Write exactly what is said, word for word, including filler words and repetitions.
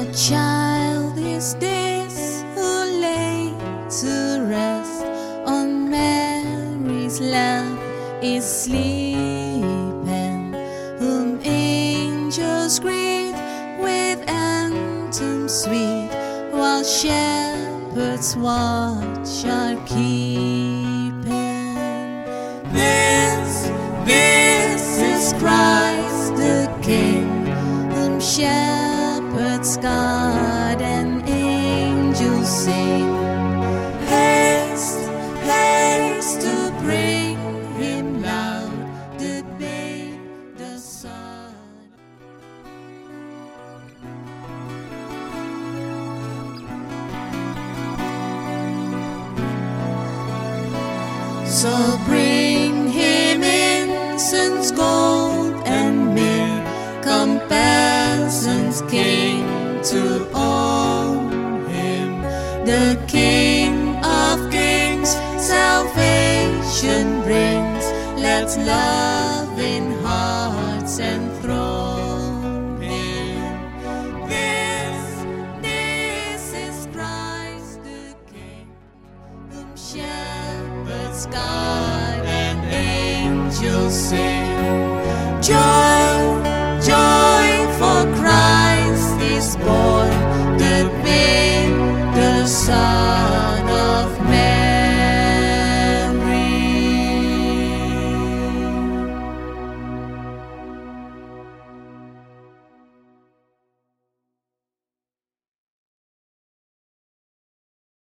child is this who lay to rest on Mary's lap is sleeping, whom angels greet with anthems sweet, while shepherds watch are keeping. This, this is Christ the King, whom shepherds guard and angels sing. Haste, haste to bring him loud, the babe, the Son. So bring him incense, gold and myrrh, come peasants, King, to own him. The King of kings salvation brings, let's love in hearts enthrone him. This, this is Christ the King, whom shepherds guard and angels sing.